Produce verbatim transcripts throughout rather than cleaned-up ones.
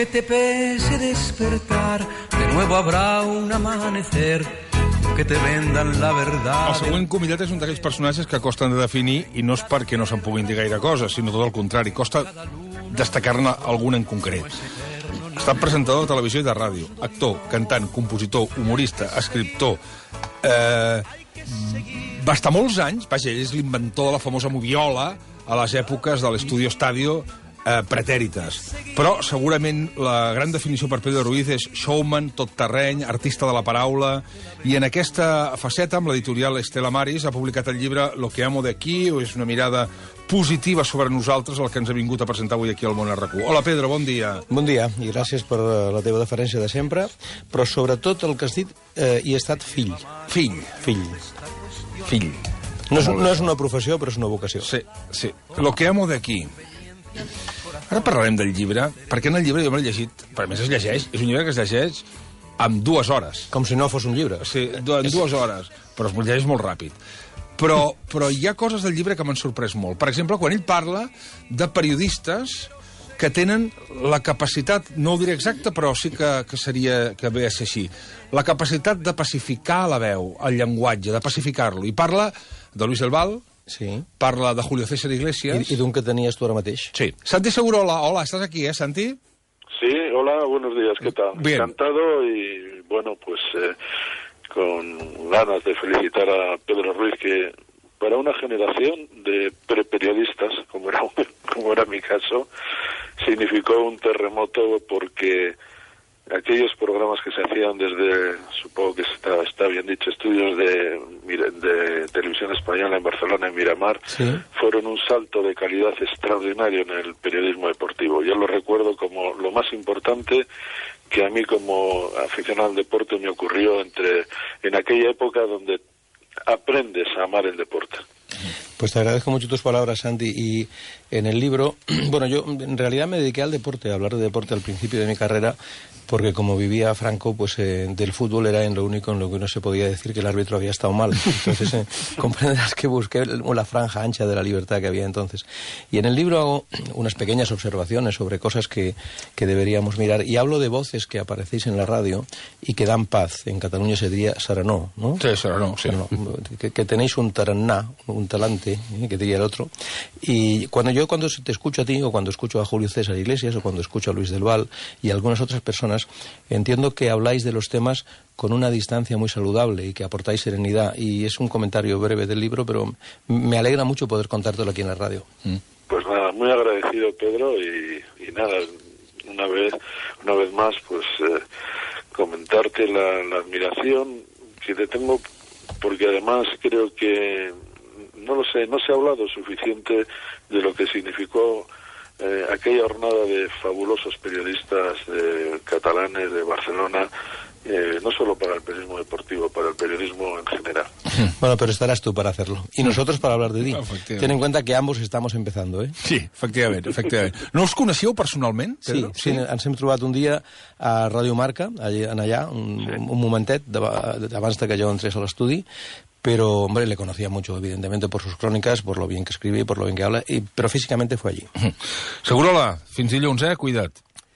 aunque te pese despertar, de nuevo habrá un amanecer que te vendan la verdad. El següent convidat és un d'aquells personatges que costen de definir i no és perquè no se'n puguin dir gaire coses, sinó tot el contrari, costa destacar-ne algun en concret. Ha estat presentador de televisió i de ràdio, actor, cantant, compositor, humorista, escriptor. Eh, va estar molts anys, vaja, ell és l'inventor de la famosa moviola a les èpoques de l'Estudio Estadio eh, pretèrites. Però segurament la gran definició per Pedro Ruiz és showman, tot terreny, artista de la paraula, i en aquesta faceta, amb l'editorial Estela Maris, ha publicat el llibre Lo que amo de aquí, o és una mirada positiva sobre nosaltres, el que ens ha vingut a presentar avui aquí al Món R Q. Hola, Pedro, bon dia. Bon dia, i gràcies per la teva deferència de sempre, però sobretot el que has dit, eh, hi he estat fill. Fill. Fill. Fill. No és, no és una professió, però és una vocació. Sí, sí. Lo que amo de aquí. Ara parlarem del llibre, perquè en el llibre jo m'he llegit, per més es llegeix, és un llibre que es llegeix en dues hores. Com si no fos un llibre. Sí, en dues hores, però es llegeix molt ràpid. Però, però hi ha coses del llibre que m'han sorprès molt. Per exemple, quan ell parla de periodistes que tenen la capacitat, no ho diré exacta, però sí que, que seria que ve a ser així, la capacitat de pacificar la veu, el llenguatge, de pacificar-lo. I parla de Luis del Val, sí. Parla de Julio César Iglesias. I, i d'un que tenies tu ara mateix. Sí. Santi Segurola, hola, estás aquí, ¿eh, Santi? Sí, hola, buenos días, ¿qué tal? Bien. Encantado y, bueno, pues eh, con ganas de felicitar a Pedro Ruiz, que para una generación de preperiodistas, como era, como era mi caso, significó un terremoto porque aquellos programas que se hacían desde, supongo que está, está bien dicho, estudios de, de televisión española en Barcelona, en Miramar, sí, fueron un salto de calidad extraordinario en el periodismo deportivo. Yo lo recuerdo como lo más importante que a mí como aficionado al deporte me ocurrió entre en aquella época donde aprendes a amar el deporte. Pues te agradezco mucho tus palabras, Santi, y en el libro, bueno, yo en realidad me dediqué al deporte, a hablar de deporte al principio de mi carrera, porque como vivía Franco, pues eh, del fútbol era en lo único en lo que uno se podía decir que el árbitro había estado mal. Entonces eh, comprenderás que busqué la franja ancha de la libertad que había entonces. Y en el libro hago unas pequeñas observaciones sobre cosas que, que deberíamos mirar, y hablo de voces que aparecéis en la radio y que dan paz. En Cataluña se diría serenó, ¿no? Sí, serenó, sí. Serenó. Que, que tenéis un taraná, un talante, ¿eh? Que diría el otro. Y cuando yo cuando te escucho a ti, o cuando escucho a Julio César Iglesias, o cuando escucho a Luis del Val y a algunas otras personas, entiendo que habláis de los temas con una distancia muy saludable y que aportáis serenidad. Y es un comentario breve del libro, pero me alegra mucho poder contártelo aquí en la radio. Mm. Pues nada, muy agradecido, Pedro, y, y nada, una vez, una vez más, pues eh, comentarte la, la admiración que te tengo, porque además creo que, no lo sé, no se ha hablado suficiente de lo que significó Eh, aquella jornada de fabulosos periodistas eh, catalanes de Barcelona, eh, no solo para el periodismo deportivo, para el periodismo en general. Bueno, pero estaràs tu per hacerlo. I nosotros para hablar de ti. Ten en cuenta que ambos estamos empezando, ¿eh? Sí, efectivament, efectivament. No us coneixeu personalment, Pedro? Sí, sí, ens hem trobat un dia a Radio Marca, allà, allà un, sí. un momentet, abans de que jo entrés a l'estudi, pero, hombre, le conocía mucho, evidentemente, por sus crónicas, por lo bien que escribe y por lo bien que habla, y, pero físicamente fue allí. Segurola, fins dilluns, eh? Cuida't.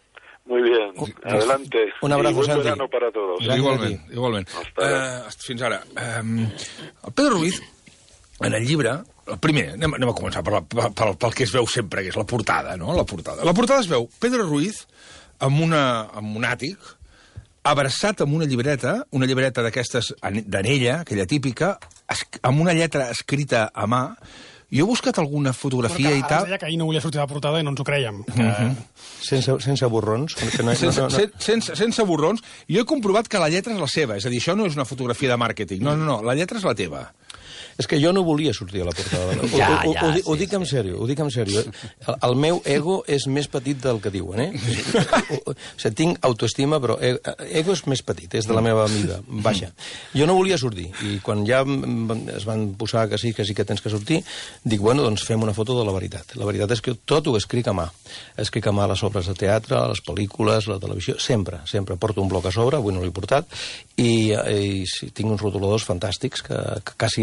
Muy bien, adelante. Un abrazo, y buen Santi. verano para todos. Igualment, igualment. Uh, fins ara. Um, el Pedro Ruiz, en el llibre, el primer, anem, anem a començar per la, pel, pel que es veu sempre, que és la portada, no? La portada. La portada es veu Pedro Ruiz amb, una, amb un àtic, abraçat amb una llibreta, una llibreta d'aquestes d'anella, aquella típica, amb una lletra escrita a mà. Jo he buscat alguna fotografia i tal... Ens deia que ahir no volia sortir de la portada i no ens ho creiem. Que... Uh -huh. sense, sense borrons. Que no, sense, no, no, no. Sense, sense borrons. Jo he comprovat que la lletra és la seva, és a dir, això no és una fotografia de màrqueting. No, no, no, la lletra és la teva. És que jo no volia sortir a la portada. Ja, ho, ho, ja, ho, ho, sí, ho dic en sèrio, ho dic en sèrio. El, el meu ego és més petit del que diuen, eh? O sigui, tinc autoestima, però ego és més petit, és de la meva mida, baixa. Jo no volia sortir, i quan ja es van posar que sí, que sí que tens que sortir, dic, bueno, doncs fem una foto de la veritat. La veritat és que tot ho escric a mà. Escric a mà les obres de teatre, les pel·lícules, la televisió, sempre, sempre. Porto un bloc a sobre, avui no l'he portat, i, i tinc uns rotuladors fantàstics que, que quasi escriuen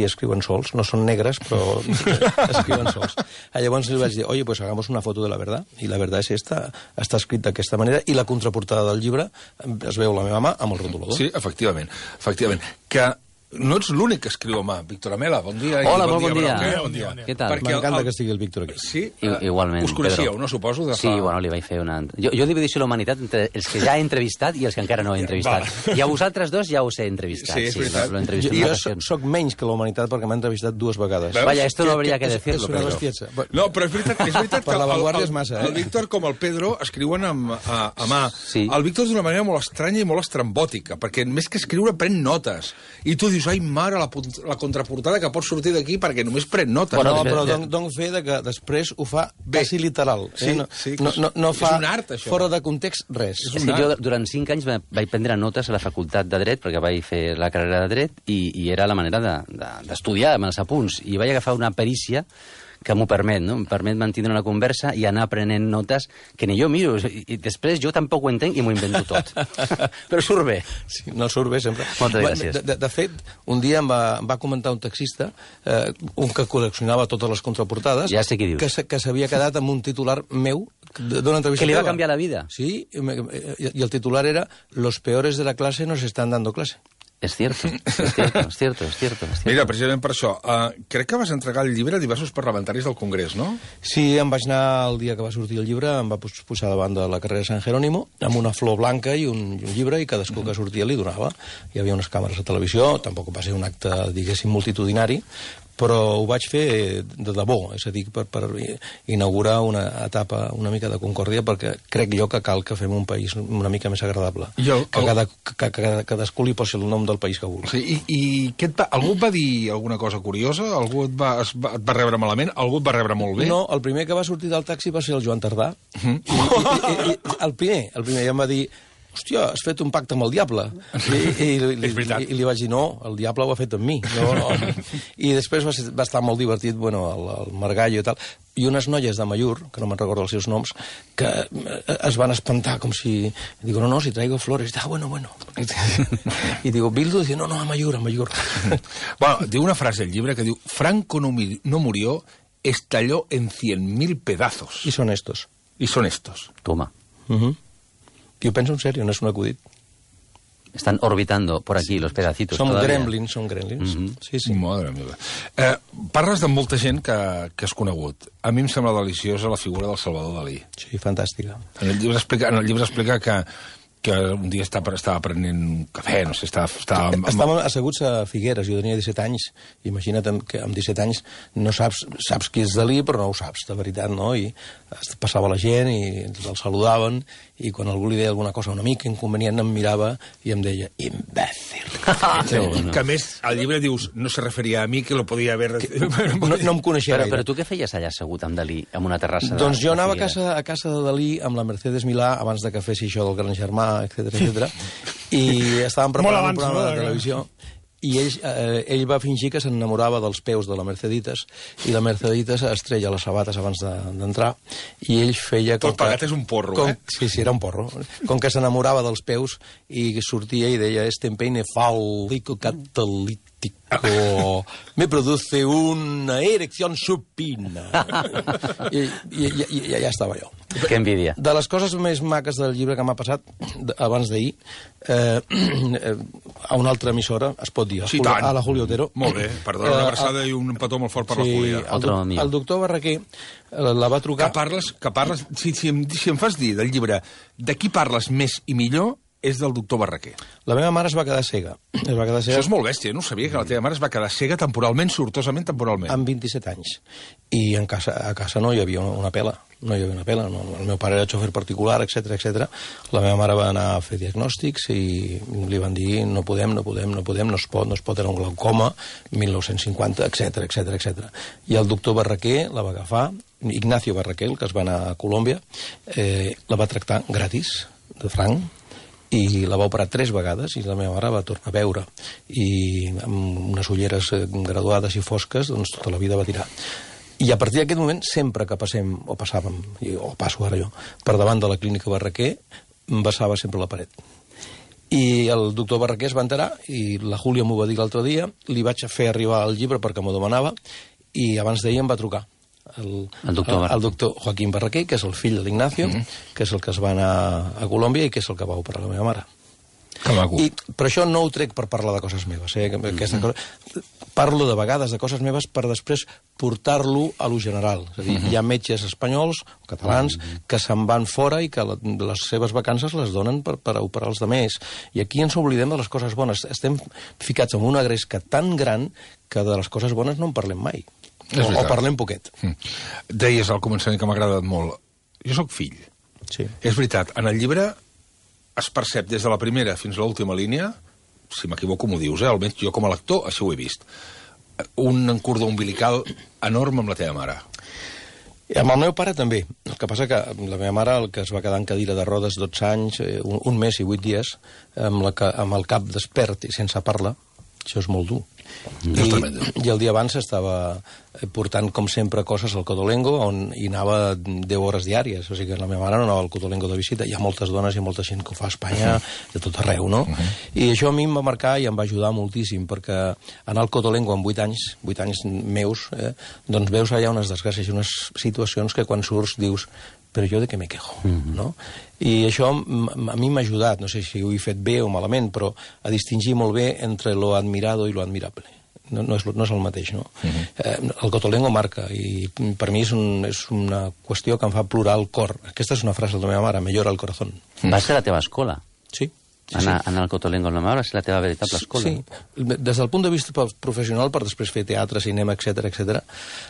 sols, no són negres, però escriuen sols. Llavors li vaig dir, oye, pues hagamos una foto de la verdad, i la verdad és esta, està escrit d'aquesta manera, i la contraportada del llibre es veu la meva mà amb el rotulador. Sí, efectivament, efectivament. Que no ets l'únic que escriu a mà. Víctor Amela, bon dia. Hola, bon, bon dia. dia. Bon dia. Què tal? M'encanta que estigui el Víctor aquí. Sí? I, igualment, us coneixíeu, Pedro. no, suposo? De fa... Sí, bueno, li vaig fer una... Jo, jo divideixo la humanitat entre els que ja he entrevistat i els que encara no he entrevistat. I a vosaltres dos ja us he entrevistat. Sí, és veritat. L'ho he entrevistat Jo, en jo ocasions. soc menys que la humanitat perquè m'ha entrevistat dues vegades. Veus? Vaya, esto no habría que és- decirlo, és una Pedro. bestiesa. No, però és veritat, és veritat Per que la Vanguardia el, és massa, eh? el Víctor com el Pedro escriuen amb, a, a mà. Sí. El Víctor d'una manera molt estranya i molt estrambòtica, perquè més que escriure pren notes. I tu dius, ai, mare, la, punt- la contraportada que pot sortir d'aquí perquè només pren notes. Bueno, No, després- però dono don fe de que després ho fa Bé. quasi literal. Sí, eh? no, sí, no, no, no és fa un art, això. fora de context res. És És un que jo art. durant cinc anys va- vaig prendre notes a la facultat de Dret, perquè vaig fer la carrera de Dret, i, i era la manera d'estudiar de, de, amb els apunts. I vaig agafar una perícia que m'ho permet, no? Em permet mantenir una conversa i anar prenent notes que ni jo miro. I, i després jo tampoc ho entenc i m'ho invento tot. Però surt bé. Sí, no surt bé sempre. Moltes gràcies. De, de, de fet, un dia em va, em va comentar un taxista, eh, un que col·leccionava totes les contraportades, Ja sé qui dius. que, se- que s'havia quedat amb un titular meu d'una entrevista Que li va teva. canviar la vida. Sí, i me- i el titular era «Los peores de la clase nos están dando clase». És cierto, és cierto, és cierto, és cierto. És cierto. Mira, precisament per això, uh, crec que vas entregar el llibre a diversos parlamentaris del Congrés, no? Sí, em vaig anar el dia que va sortir el llibre, em va pos- posar davant de la carrera de Sant Jerónimo, amb una flor blanca i un, i un llibre, i cadascú que sortia li donava. Hi havia unes càmeres a televisió, tampoc va ser un acte, diguéssim, multitudinari, però ho vaig fer de debò, és a dir, per, per inaugurar una etapa una mica de concòrdia, perquè crec jo que cal que fem un país una mica més agradable. I el- que, el- cada, que, que cadascú li posi el nom del país que vulgui. Sí, I, i què et va, algú et va dir alguna cosa curiosa? Algú et va, es va, et va rebre malament? Algú et va rebre molt bé? No, el primer que va sortir del taxi va ser el Joan Tardà. I, i, i, i, el primer, el primer, ja em va dir hòstia, has fet un pacte amb el diable. I, i, i, És veritat. i, i li vaig dir, no, el diable ho ha fet amb mi. No, no. I després va, ser, va estar molt divertit, bueno, el, el Margallo i tal, i unes noies de Mallur, que no me'n recordo els seus noms, que eh, es van espantar, com si... Digo, no, no, si traigo flores. Ah, bueno, bueno. I digo, Bildu, dice, no, no, a Mallur, a Mallur. Bueno, diu una frase al llibre que diu Franco no, mi- no murió, estalló en cien mil pedazos. I són estos. I són estos. Toma. Uh -huh. I ho penso en sèrio, no és un acudit. Están orbitando por aquí los pedacitos. Som todavía. gremlins, som gremlins. Mhm. Sí, sí. Madre meva. Eh, parles de molta gent que, que has conegut. A mi em sembla deliciosa la figura del Salvador Dalí. Sí, fantàstica. En el llibre explica, en el llibre explica que, que un dia estava, estava prenent un cafè, no sé, estava... estava amb, amb... Estàvem asseguts a Figueres, jo tenia disset anys. Imagina't que amb disset anys no saps, saps qui és Dalí, però no ho saps, de veritat, no? I passava la gent i el saludaven, i quan algú li deia alguna cosa una mica inconvenient em mirava i em deia, imbècil. Sí, que a més, al llibre dius, no se referia a mi, que lo podia haver... No, no em coneixia Però, gaire. però tu què feies allà assegut amb Dalí, amb una terrassa? Doncs de, jo de anava a Figueres? casa, a casa de Dalí amb la Mercedes Milà abans de que fessi això del Gran Germà, etcètera, etcètera, i estàvem preparant abans, un programa no? de televisió i ell, eh, ell va fingir que s'enamorava dels peus de la Merceditas i la Merceditas estrella les sabates abans de- d'entrar i ell feia... Tot com que- plegat és un porro, com, eh? Sí, sí, era un porro. Com que s'enamorava dels peus i sortia i deia este empeine fálico catalítico me produce una erección supina. I, i, i, i ja estava jo. Que envidia. De les coses més maques del llibre que m'ha passat de- abans d'ahir, eh, eh, a una altra emissora, es pot dir, a, Sí, Julio, tant. a la Julio Otero. Molt bé, perdona, una Eh, abraçada i un petó molt fort per la Júlia. el, Otro doc- amigo. el doctor Barraquer eh, la va Que trucar... parles, que parles si, si, em, si em fas dir del llibre de qui parles més i millor, és del doctor Barraquer. La meva mare es va quedar cega. Es va quedar Això cega és molt bèstia, no sabia que la teva mare es va quedar cega temporalment, sortosament temporalment. amb vint-i-set anys. I en casa, a casa no hi havia una, una pela. No hi havia una pela. No. El meu pare era xofer particular, etcètera, etcètera. La meva mare va anar a fer diagnòstics i li van dir no podem, no podem, no podem, no es pot, no es pot, era un glaucoma, mil nou-cents cinquanta, etcètera, etcètera, etcètera. I el doctor Barraquer la va agafar, Ignacio Barraquer, que es va anar a Colòmbia, eh, la va tractar gratis, de franc, i la va operar tres vegades i la meva mare va tornar a veure i amb unes ulleres eh, graduades i fosques doncs tota la vida va tirar i a partir d'aquest moment sempre que passem o passàvem, i- o passo ara jo per davant de la clínica Barraquer em vessava sempre la paret I el doctor Barraquer es va enterar, i la Júlia m'ho va dir l'altre dia, li vaig fer arribar el llibre perquè m'ho demanava, i abans d'ahir em va trucar. El, el, doctor el, el doctor Joaquín Barraquer, que és el fill de l'Ignacio, mm -hmm. que és el que es va anar a Colòmbia i que és el que va operar la meva mare. Que maco. I, però això no ho trec per parlar de coses meves. Eh? Aquesta cosa... Parlo de vegades de coses meves per després portar-lo a lo general. És a dir, hi ha metges espanyols o catalans que se'n van fora i que la, les seves vacances les donen per, per operar els altres. I aquí ens oblidem de les coses bones. Estem ficats en una gresca tan gran que de les coses bones no en parlem mai. O, o parlem poquet. Mm. Deies al començament que m'ha agradat molt. Jo sóc fill. Sí. És veritat, en el llibre es percep des de la primera fins a l'última línia, si m'equivoco m'ho dius, eh? Almenys jo com a lector així ho he vist, un cordó umbilical enorme amb la teva mare. I amb el meu pare també. El que passa que la meva mare, el que es va quedar en cadira de rodes dotze anys, un, un mes i vuit dies, amb, la, amb el cap despert i sense parla, això és molt dur. Mm. I, I el dia abans estava portant, com sempre, coses al Cotolengo, on hi anava deu hores diàries. O sigui que la meva mare no anava al Cotolengo de visita. Hi ha moltes dones i molta gent que ho fa a Espanya, de tot arreu, no? Uh-huh. I això a mi em va marcar i em va ajudar moltíssim, perquè anar al Cotolengo amb vuit anys, vuit anys meus, eh, doncs veus allà unes desgràcies i unes situacions que quan surts dius però jo de què me quejo, uh-huh. no? I això a mi m'ha ajudat, no sé si ho he fet bé o malament, però a distingir molt bé entre lo admirado i lo admirable. No, no, és, no és el mateix, no? Uh-huh. eh, el Cotolengo marca, i per mi és, un, és una qüestió que em fa plorar el cor. Aquesta és una frase de la meva mare, millora el corazón. Uh-huh. Va ser la teva escola? Sí. Sí, anar, sí. anar al Cotolengo amb la mare va ser la teva veritable escola? Sí, des del punt de vista professional, per després fer teatre, cinema, etcètera, etcètera,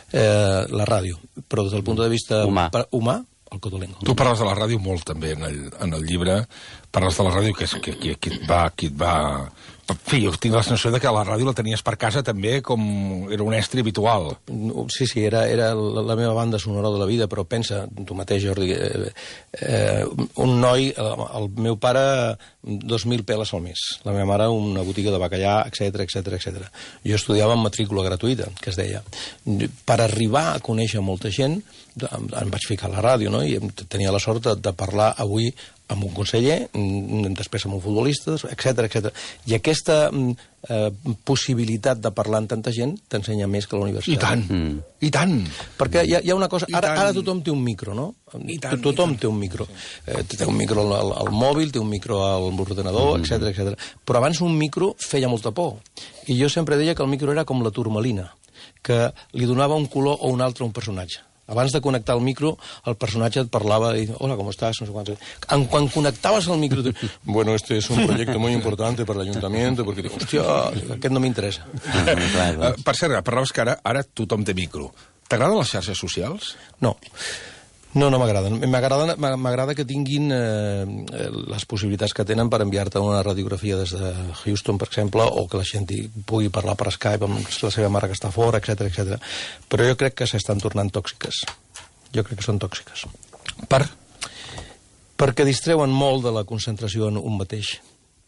eh, la ràdio. Però des del punt de vista humà, per, humà el Cotolengo. Tu parles de la ràdio molt, també, en el, en el llibre. Parles de la ràdio, que és qui, qui, qui et va... Qui et va... En fi, jo tinc la sensació de que la ràdio la tenies per casa també com era un estri habitual. Sí, sí, era, era la, la meva banda sonora de la vida, però pensa, tu mateix, Jordi, eh, eh, un noi, el meu pare, dos mil peles al mes, la meva mare una botiga de bacallà, etcètera, etcètera, etcètera. Jo estudiava en matrícula gratuïta, que es deia. Per arribar a conèixer molta gent, em vaig ficar a la ràdio, no? I tenia la sort de, de parlar avui amb un conseller, després amb un futbolista, etcètera, etcètera. I aquesta eh, possibilitat de parlar amb tanta gent t'ensenya més que la universitat. I tant, mm. i tant. Perquè hi ha, hi ha una cosa... Ara, ara tothom té un micro, no? I tant, tothom i tant. té un micro. Eh, té un micro al, al mòbil, té un micro al ordenador, mm. etcètera, etcètera. Però abans un micro feia molta por. I jo sempre deia que el micro era com la turmalina, que li donava un color o un altre a un personatge. Abans de connectar el micro, el personatge et parlava i hola, com estàs? No sé quants. En, quan connectaves el micro, dius, bueno, este es un proyecto muy importante para el ayuntamiento, perquè dius, hòstia, aquest no m'interessa. uh, per cert, parlaves que ara, ara tothom té micro. T'agraden les xarxes socials? No. No, no m'agraden. M'agrada que tinguin eh, les possibilitats que tenen per enviar-te una radiografia des de Houston, per exemple, o que la gent pugui parlar per Skype amb la seva mare que està fora, etcètera, etcètera. Però jo crec que s'estan tornant tòxiques. Jo crec que són tòxiques. Per? Perquè distreuen molt de la concentració en un mateix.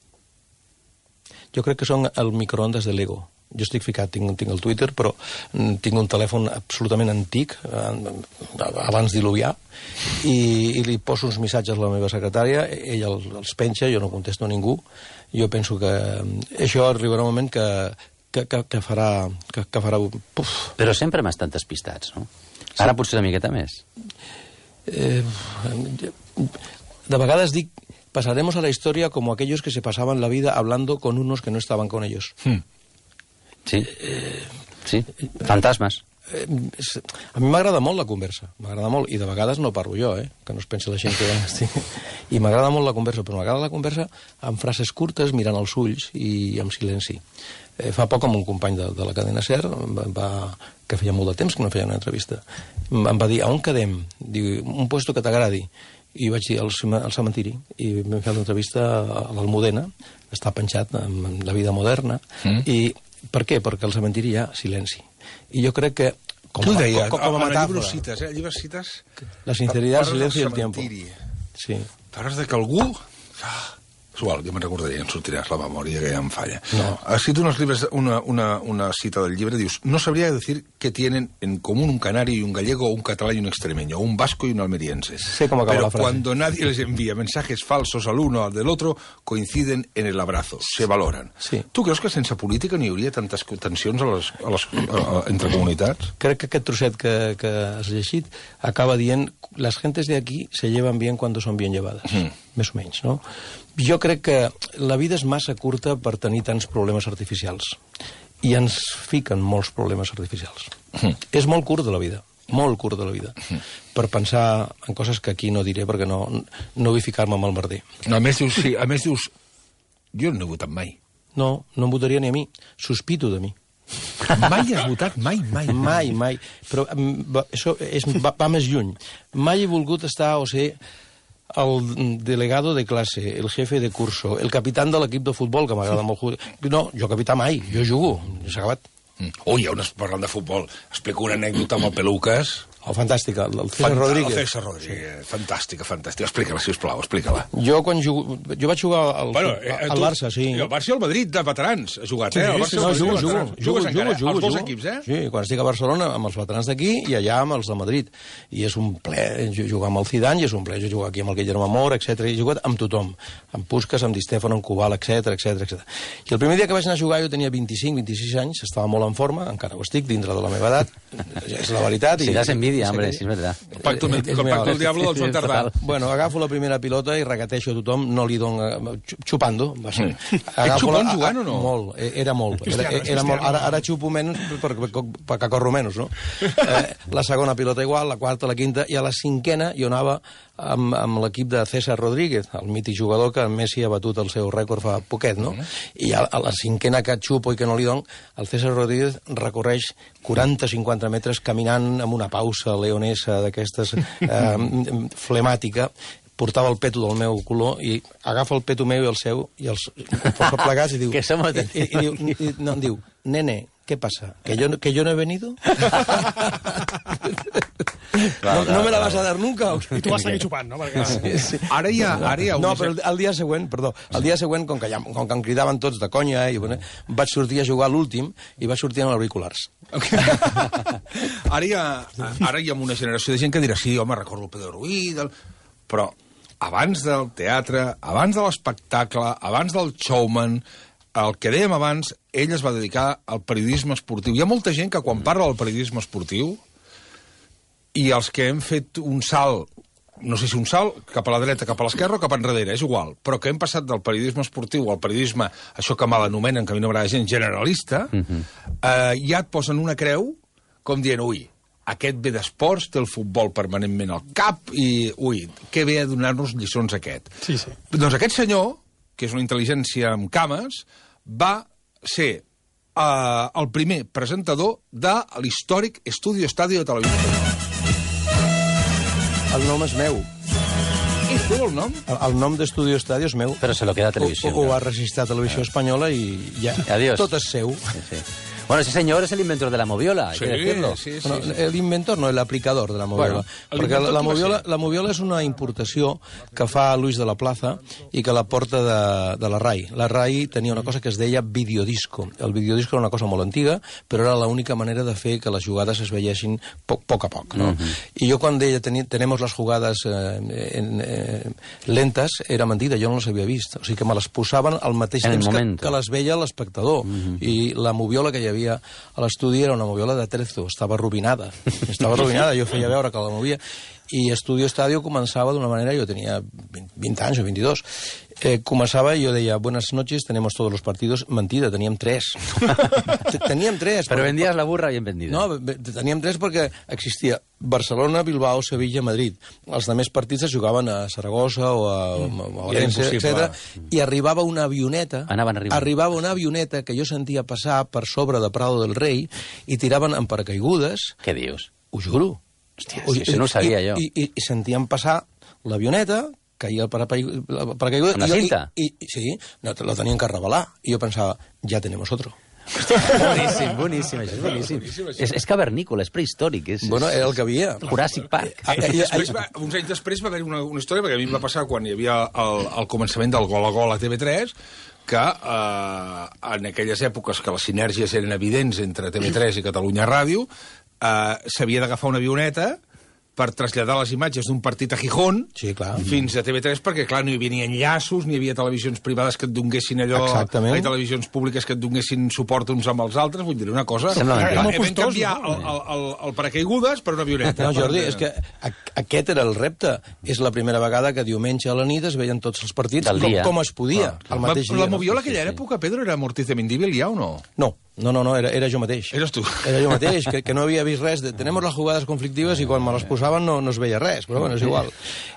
Jo crec que són el microondes de l'ego. Jo estic ficat, tinc, tinc el Twitter, però tinc un telèfon absolutament antic, eh, abans diluvià, i, i li poso uns missatges a la meva secretària, ella els, els penja, jo no contesto a ningú. Jo penso que això arribarà un moment que, que, que, que farà... Que, que farà puf. Però sempre hem estat despistats, no? Ara sí. Potser una miqueta més. Eh, de vegades dic, pasaremos a la historia como aquellos que se pasaban la vida hablando con unos que no estaban con ellos. Hmm. Sí, sí, fantasmes. Eh, a mi m'agrada molt la conversa, m'agrada molt, i de vegades no parlo jo, eh, que no es pensi la gent que estic... I m'agrada molt la conversa, però m'agrada la conversa amb frases curtes, mirant els ulls i amb silenci. Eh, fa poc amb un company de, de la cadena SER, va, que feia molt de temps que no feia una entrevista, em va dir, a on quedem? Diu, un puesto que t'agradi. I vaig dir, al, al cementiri, i vam fer una entrevista a l'Almudena, està penjat en La vida moderna, mm. i per què? Perquè al cementiri hi ha silenci. I jo crec que... Com, tu deia, com, com a metàfora... llibres cites, eh? Llibres cites... La sinceritat, el silenci i el tiempo. Sí. Parles de que algú... Ah, És igual, jo me'n recordaria, en sortiràs la memòria, que ja em falla. No. Ha escrit unos libres, una, una, una cita del llibre, dius, no sabría decir que tienen en común un canario y un gallego, un catalán y un extremeño, un vasco y un almeriense. Sé cómo acaba Pero la frase. cuando nadie les envía mensajes falsos al uno o al del otro, coinciden en el abrazo, se valoran. Sí. Tu creus que sense política n'hi hauria tantes tensions a les, a les, a, a, entre comunitats? Crec que aquest trosset que, que has llegit acaba dient las gentes de aquí se llevan bien cuando son bien llevadas, mm. més o menys, no? Jo crec que la vida és massa curta per tenir tants problemes artificials i ens fiquen molts problemes artificials. Mm. És molt curt de la vida, molt curt de la vida, mm. per pensar en coses que aquí no diré perquè no, no vull ficar-me amb el merder. A més dius, sí, a més dius, jo no he votat mai. No, no em votaria ni a mi, sospito de mi. Mai has votat? Mai, mai. Mai, mai. Però va, això és, va, va més lluny. Mai he volgut estar o ser el delegado de classe, el jefe de curso, el capitán de l'equip de futbol, que m'agrada molt. No, jo capità mai, jo jugo, s'ha acabat. Mm. Ui, ja unes parlant de futbol. Explico una anècdota amb el Peluques. Oh, fantàstica, el César Rodríguez. El César Rodríguez, sí. Fantàstica, fantàstica. Explica-la, sisplau, explica-la. Jo quan jugo... Jo vaig jugar al, bueno, eh, al tu, Barça, sí. El Barça i el Madrid, de veterans, ha jugat, sí, eh? El Barça sí, no, jugo, jugo, jugo, jugo, jugo, jugo, els dos jugo. equips, eh? Sí, quan estic a Barcelona amb els veterans d'aquí i allà amb els de Madrid. I és un ple jugar amb el Zidane i és un ple jugar aquí amb el Guillermo Amor, etcètera. He jugat amb tothom, amb Puskas, amb Di Stefano, amb Kubal, etcètera, etcètera, etcètera. I el primer dia que vaig anar a jugar jo tenia vint-i-cinc, vint-i-sis anys, estava molt en forma, encara ho estic, dintre de la meva edat, és la veritat. Si das envidia, hombre, si és veritat. El pacto, el pacto del diablo del Joan Tardà. Bueno, agafo la primera pilota i regateixo a tothom, no li dono... Xupando, va ser. Ets xupant jugant o no? Molt, era molt. Era, era molt ara, ara xupo menys perquè per, per corro menys, no? Eh, la segona pilota igual, la quarta, la quinta, i a la cinquena jo anava amb, amb l'equip de César Rodríguez, el mític jugador que Messi ha batut el seu rècord fa poquet, no? I a, a la cinquena que xupo i que no li dono, el César Rodríguez recorreix quaranta a cinquanta metres caminant amb una pausa leonesa d'aquestes eh, flemàtica, portava el peto del meu color i agafa el peto meu i el seu i els posa plegats i diu... Que som i, i, i, diu, i, no, em diu, nene, ¿qué pasa? ¿Que yo, que yo no he venido? No, no me la vas a dar nunca. I tu vas seguir xupant, no? Perquè... Sí, sí. Ara hi ha... Ara hi ha no, però el, el dia següent, perdó, el dia següent, com que, ja, com que em cridaven tots de conya, eh, i, bueno, vaig sortir a jugar l'últim i vaig sortir amb auriculars. Okay. Ara, hi ha, ara hi ha una generació de gent que dirà sí, home, recordo el Pedro Ruiz, del... però abans del teatre, abans de l'espectacle, abans del showman, el que dèiem abans, ell es va dedicar al periodisme esportiu. Hi ha molta gent que quan parla del periodisme esportiu i els que hem fet un salt, no sé si un salt, cap a la dreta, cap a l'esquerra o cap enrere, és igual, però que hem passat del periodisme esportiu al periodisme, això que mal anomenen, que a mi no m'agrada gent, generalista, uh-huh. eh, ja et posen una creu com dient, ui, aquest ve d'esports, té el futbol permanentment al cap i, ui, què ve a donar-nos lliçons aquest? Sí, sí. Doncs aquest senyor, que és una intel·ligència amb cames, va ser uh, el primer presentador de l'històric Estudio Estadio de Televisió Espanyola. El nom és meu. És teu el nom? El, el nom d'Estudio Estadio és meu. Però se lo queda a Televisió. Ho, ho va registrar Televisió Espanyola i ja. Adiós. Tot és seu. Sí, sí. Bueno, ese señor es el inventor de la moviola, hay sí, que decirlo. Sí, sí, Bueno, sí. el inventor, no, l'aplicador de la moviola. Bueno, perquè la, la, qui va moviola, ser? la moviola és una importació que fa Luis de la Plaza i que la porta de, de la RAI. La RAI tenia una cosa que es deia videodisco. El videodisco era una cosa molt antiga, però era l'única manera de fer que les jugades es veiessin poc, poc a poc. No? Uh-huh. I jo quan deia teni, tenemos les jugades eh, en, eh, lentes, era mentida, jo no les havia vist. O sigui que me les posaven al mateix en temps que, momento. que les veia l'espectador. Uh-huh. I la moviola que hi havia a les estudi era una moviola de Trezzo, estava arruïnada. Estava arruïnada, jo feia veure que la movia. I Estudio Estadio començava d'una manera, jo tenia vint anys o vint-i-dos, eh, començava i jo deia, buenas noches, tenemos todos los partidos. Mentida, teníem tres. Teníem tres. Però vendies la burra bien vendida. No, teníem tres perquè existia Barcelona, Bilbao, Sevilla, Madrid. Els altres partits es jugaven a Saragossa o a, mm. a València, etcètera. I arribava una avioneta, arribava una avioneta que jo sentia passar per sobre de Prado del Rei i tiraven amb paracaigudes. Què dius? Ho juro. Hòstia, o, això no ho sabia i, jo. I, i, i sentíem passar l'avioneta, caia el paracaigudes... Una cinta? I, i, sí, no, la tenien que revelar. I jo pensava, ja tenemos otro. Boníssim, boníssim, això és boníssim. És, és cavernícola, és prehistòric. És, Bueno, era el que havia. Jurassic Park. Ah, I després va, uns anys després va haver una, una història, perquè a mi em va passar quan hi havia el, el començament del Gol a Gol a T V tres, que eh, en aquelles èpoques que les sinergies eren evidents entre T V tres i Catalunya Ràdio, eh, s'havia d'agafar una avioneta per traslladar les imatges d'un partit a Gijón Sí, clar. fins a T V tres, perquè, clar, no hi havia ni enllaços, ni hi havia televisions privades que et donguessin allò... Exactament. Ai, televisions públiques que et donguessin suport uns amb els altres, vull dir una cosa... Sembla mentida. Vam Molt costós, canviar no? el, el, el, el paracaigudes per una avioneta. No, Jordi, és que a- aquest era el repte. És la primera vegada que diumenge a la nit es veien tots els partits Del com, dia. com es podia, al La, mateix dia. la no? Moviola aquella època, Pedro, era Mortiz de Mendívil ja o no? No, no, no, no era, era jo mateix. Eres tu. Era jo mateix, que, que no havia vist res. De, tenemos las jugadas conflictives i quan me les posaven no, no es veia res, però bueno, és igual.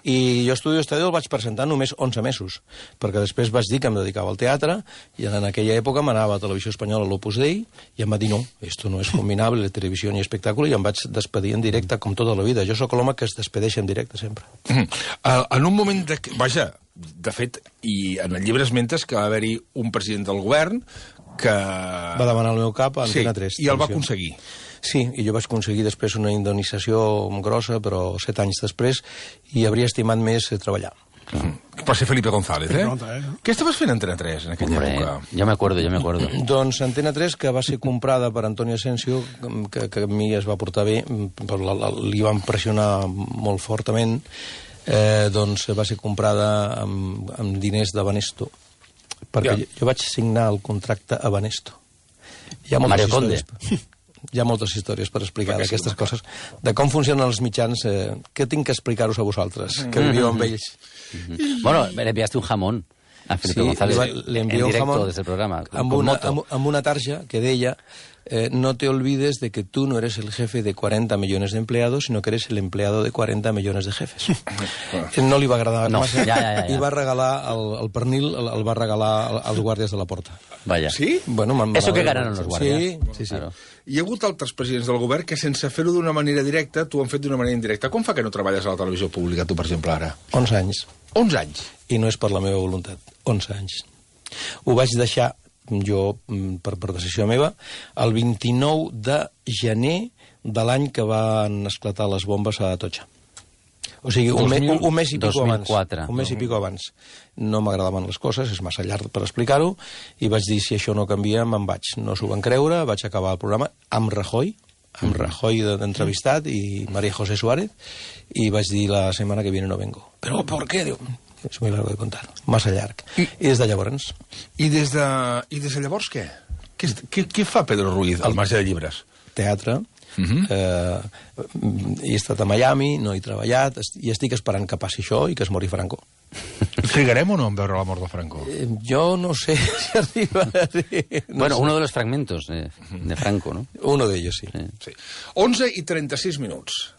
I jo Estudio Estadio el vaig presentar només onze mesos, perquè després vaig dir que em dedicava al teatre i en aquella època m'anava a Televisió Espanyola a l'Opus Dei i em va dir no, esto no es combinable, televisió ni espectacle, i em vaig despedir en directe com tota la vida. Jo sóc l'home que es despedeix en directe sempre. Mm. Uh, en un moment de... Vaja, de fet, i en el llibre esmentes que va haver-hi un president del govern que... Va demanar el meu cap a Antena sí, tres. i el va televisió. aconseguir. Sí, i jo vaig aconseguir després una indemnització grossa, però set anys després, i hauria estimat més eh, treballar. Mm. Per ser Felipe González, eh? Felipe González, no? Què estaves fent a Antena tres en aquella Hombre, època? jo me acuerdo, jo me acuerdo. Doncs Antena tres, que va ser comprada per Antonio Asensio, que, que a mi es va portar bé, però la, la, li van pressionar molt fortament, eh, doncs va ser comprada amb, amb diners de Banesto, perquè Ja. jo, jo vaig signar el contracte a Banesto. Hi ha moltes Mario Conde. històries- Hi ha moltes històries per explicar Perquè sí, aquestes home, coses, de com funcionen els mitjans, eh, que tinc que explicar-vos a vosaltres, que viviu amb ells. Bueno, le enviaste un jamón a Felipe González le, va- le envió en un directo jamón desde el programa, con, amb con una, moto. amb, amb una tarja que deia eh, no te olvides de que tú no eres el jefe de cuarenta millones de empleados, sino que eres el empleado de cuarenta millones de jefes. Eh, no li va agradar No, massa ja, ja, ja, ja. i va regalar el, el pernil, el, el va regalar als guàrdies de la porta. Vaya. Sí? Bueno, m'han- Eso que m'han- ganaron los guardias. Sí, sí, sí. Claro. Hi ha hagut altres presidents del govern que sense fer-ho d'una manera directa t'ho han fet d'una manera indirecta. Com fa que no treballes a la televisió pública, tu, per exemple, ara? onze anys. onze anys. I no és per la meva voluntat. onze anys. Ho vaig deixar jo, mm, per, per decisió meva, el vint-i-nou de gener de l'any que van esclatar les bombes a Atocha. O sigui, un, me, un, un mes i pico dos mil abans. quatre. Un mes i pico abans. No m'agradaven les coses, és massa llarg per explicar-ho, i vaig dir, si això no canvia, me'n vaig. No s'ho van creure, vaig acabar el programa amb Rajoy, amb Rajoy d'entrevistat i María José Suárez, i vaig dir, la setmana que viene no vengo. Però, ¿por qué? Diu, és muy largo de contar, massa llarg. I, I des de llavors... I des de, i des de llavors què? Què, est- què, què fa Pedro Ruiz al marge de llibres? teatre, Uh -huh. eh, he estat a Miami, no he treballat, est- i estic esperant que passi això i que es mori Franco. Trigarem o no en veure la mort de Franco? Eh, jo no sé si arriba a ser... No Bueno, sé. uno de los fragmentos de, de Franco, ¿no? Uno de ellos, sí. Sí. Sí. onze i trenta-sis minuts.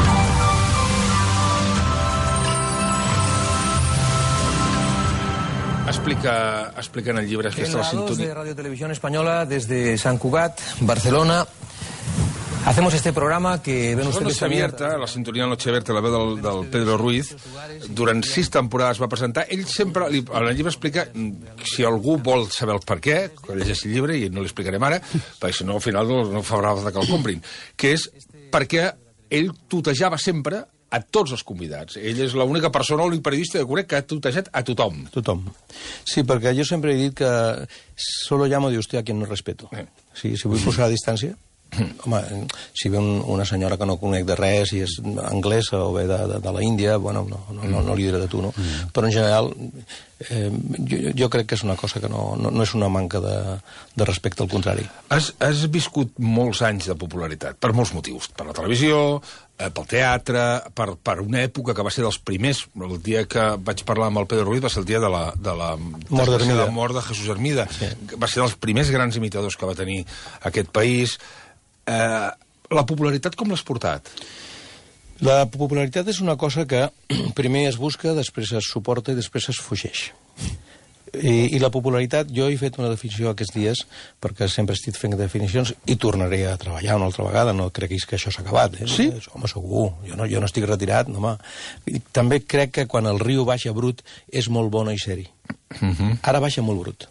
Explica, explica en el llibre aquesta la En la dos de sintonia. Radio Televisión Española, desde San Cugat, Barcelona, hacemos este programa que ven Això ustedes Noche también. Abierta, la sintonia Noche Abierta, la veu del, del Pedro Ruiz, durant sis temporades va presentar. Ell sempre, li, en el llibre explica, mm, si algú vol saber el per què, que llegeixi el llibre, i no l'explicarem ara, perquè si no al final no, no fa falta que el comprin, que és perquè ell tutejava sempre a tots els convidats. Ell és l'única persona, l'únic periodista de conec que ha tutejat a tothom. Tothom. Sí, perquè jo sempre he dit que solo llamo de usted a quien no respeto. Eh. Sí, si vull posar a distància, home, si ve un, una senyora que no conec de res i és anglesa o ve de, de, de la Índia, bueno, no, no, no, no li diré de tu, no? Mm. Però en general, eh, jo, jo crec que és una cosa que no, no, no és una manca de, de respecte, al contrari. Has, has viscut molts anys de popularitat, per molts motius. Per la televisió, eh, pel teatre, per, per una època que va ser dels primers. El dia que vaig parlar amb el Pedro Ruiz va ser el dia de la, de la, Mort d'Hermida. de la mort de Jesús Hermida. Sí. Va ser dels primers grans imitadors que va tenir aquest país. Eh, la popularitat com l'has portat? La popularitat és una cosa que primer es busca, després es suporta i després es fugeix. I, I la popularitat, jo he fet una definició aquests dies, perquè sempre estic fent definicions, i tornaré a treballar una altra vegada, no creguis que això s'ha acabat. Eh? Sí? Home, segur, jo no, jo no estic retirat, no, home. I també crec que quan el riu baixa brut és molt bo no hi ser-hi. Uh -huh. Ara baixa molt brut.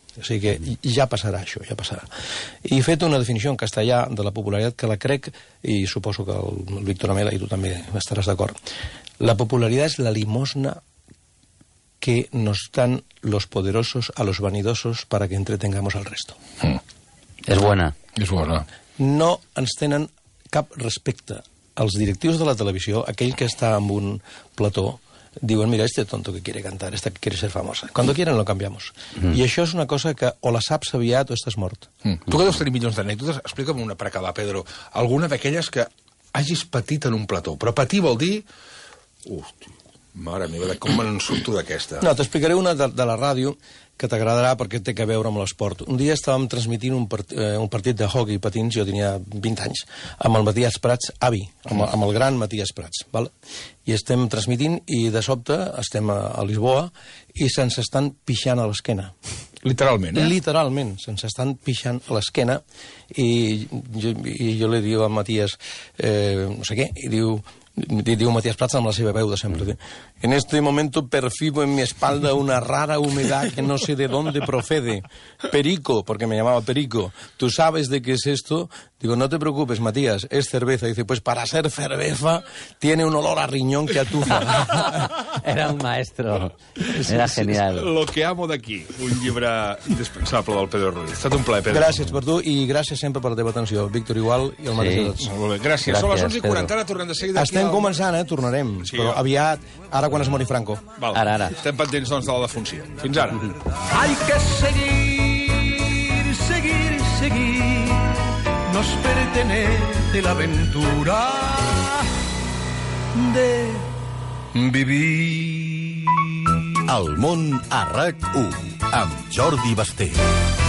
O sigui que ja passarà això, ja passarà. I he fet una definició en castellà de la popularitat que la crec, i suposo que el Víctor Amela i tu també estaràs d'acord. La popularidad es la limosna que nos dan los poderosos a los vanidosos para que entretengamos al resto. Mm. És bona. És bona. No ens tenen cap respecte. Els directius de la televisió, aquell que està en un plató, diuen, mira, este tonto que quiere cantar, esta que quiere ser famosa. Cuando quieran lo cambiamos. Mm. I això és una cosa que o la saps aviat o estàs mort. Mm. Tu que deus tenir milions d'anècdotes, explica'm una per acabar, Pedro. Alguna d'aquelles que hagis patit en un plató. Però patir vol dir... Hosti, mare meva, com me'n surto d'aquesta? No, t'explicaré una de, de la ràdio que t'agradarà perquè té a veure amb l'esport. Un dia estàvem transmitint un, part, eh, un partit de hockey patins, jo tenia vint anys, amb el Matías Prats, avi, amb, amb el gran Matías Prats. Val? I estem transmitint i de sobte estem a, a Lisboa i se'ns estan pixant a l'esquena. Literalment, eh? Literalment, se'ns estan pixant a l'esquena i jo, i jo li diu a Matías, eh, no sé què, i diu... diu Matías Prats amb la seva veu de sempre. En este momento percibo en mi espalda una rara humedad que no sé de dónde procede. Perico, porque me llamaba Perico. ¿Tú sabes de qué es esto? Digo, no te preocupes, Matías, es cerveza. Dice, pues para ser cerveza tiene un olor a riñón que atufa. Era un maestro. Era genial. Lo que amo d'aquí, un llibre indispensable del Pedro Ruiz. Ha estat un plaer, Pedro. Gràcies per tu i gràcies sempre per la teva atenció. Víctor, igual, i el mateix de tots. Molt bé, gràcies. Són les onze i quaranta, ara tornem de seguida. Estem començant, eh? Tornarem. Sí, però jo. aviat, ara quan es mori Franco. Val. Ara, ara. Estem pendents, doncs, de la defunció. Fins ara. Hay que seguir, seguir, seguir. Nos pertenece la aventura de vivir. El món a RAC u amb Jordi Basté.